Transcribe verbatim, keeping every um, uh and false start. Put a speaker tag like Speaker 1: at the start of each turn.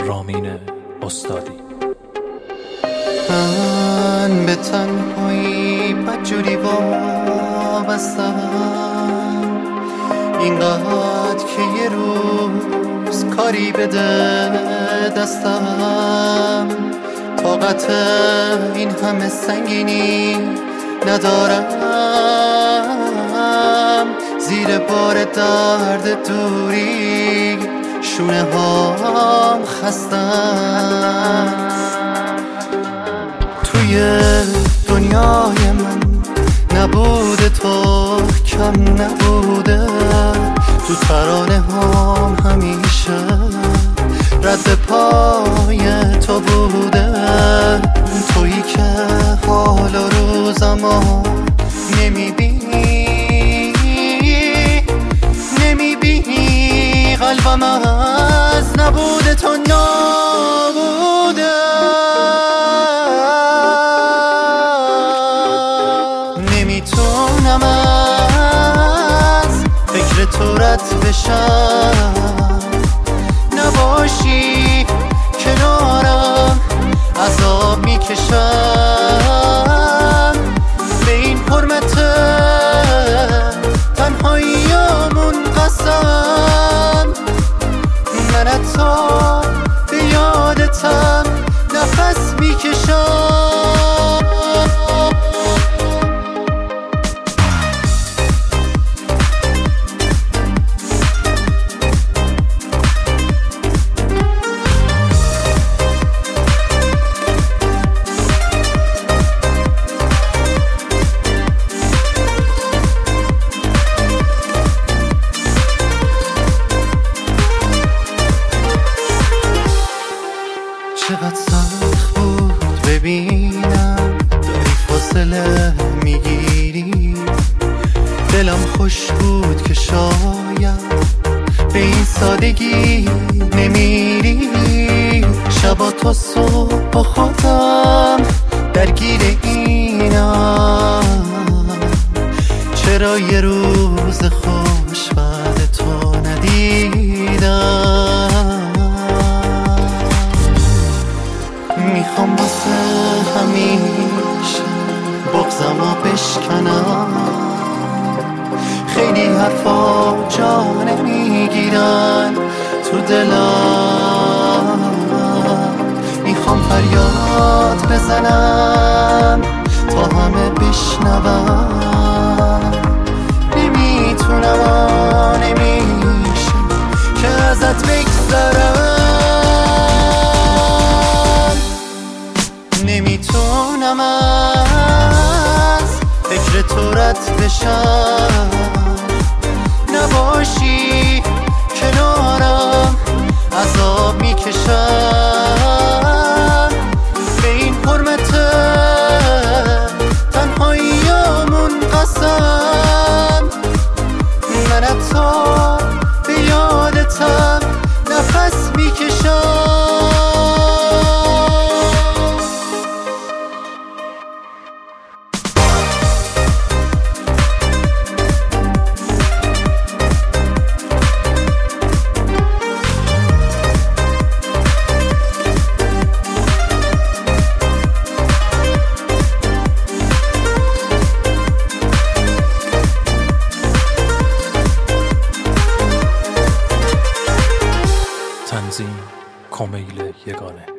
Speaker 1: رامین استادی.
Speaker 2: من به تنهایی بدجوری وابستم، اینقدر که یه روز کاری بده دستم، طاقت این همه سنگینی ندارم، زیر بار درد دوری شونه هام خستم. توی دنیای من نبوده تو کم نبوده، تو ترانه هام همیشه رد پای تو بوده، تویی که حال و روزمو نمیبینی نمیبینی قلبم از نبوده تو نابوده. نمیتونم از فکر تو رد بشم، نباشی کنارم عذاب میکشم، به این حرمت تنهاییامون قسم، من حتی به یادتم نفس میکشم. چقدر سخت بود ببینم داری فاصله میگیری، دلم خوش بود که شاید به این سادگی نمیری، شبا تا صبح با خودم درگیر اینم، چرا یه روز خوش بعد تو ندیدم. میخوام واسه همیشه بغضمو بشکنم، خیلی حرفا جا نمیگیرن تو دلم، میخوام فریاد بزنم تا همه بشنون، نمیتونم نمیشه که ازت بگذرم، نمیتونم از فکر تو رد بشم، نباشی کنارم عذاب میکشم، به این حرمت تنهاییامون قسم، من حتی به یادتم نفس میکشم.
Speaker 1: تنظیم کمیل یگانه.